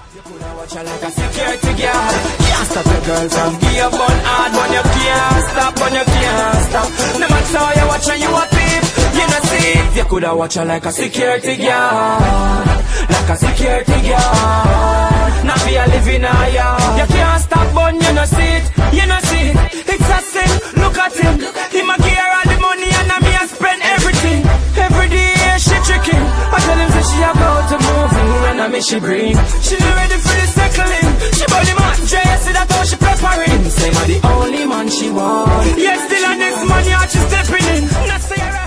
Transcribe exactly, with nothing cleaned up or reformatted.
You coulda watch her like a security guard. Can't stop your girl from give up on hard. When you can't stop, when you can't stop. No matter how you watch her, you a peep. You know see. You coulda watch her like a security guard. Like a security guard. Not be a living a yard. You can't stop, but you know see it. You know see it. It's a sin. Look at him. Him a give her all the money and me a spend everything. Every day she tricking. I tell him that she about to move in and I miss she bring. She not ready for the settling. She body man, J S see that how she preparing. Say I'm the only man she want. Yes, still a next money, how she stepping in. Not say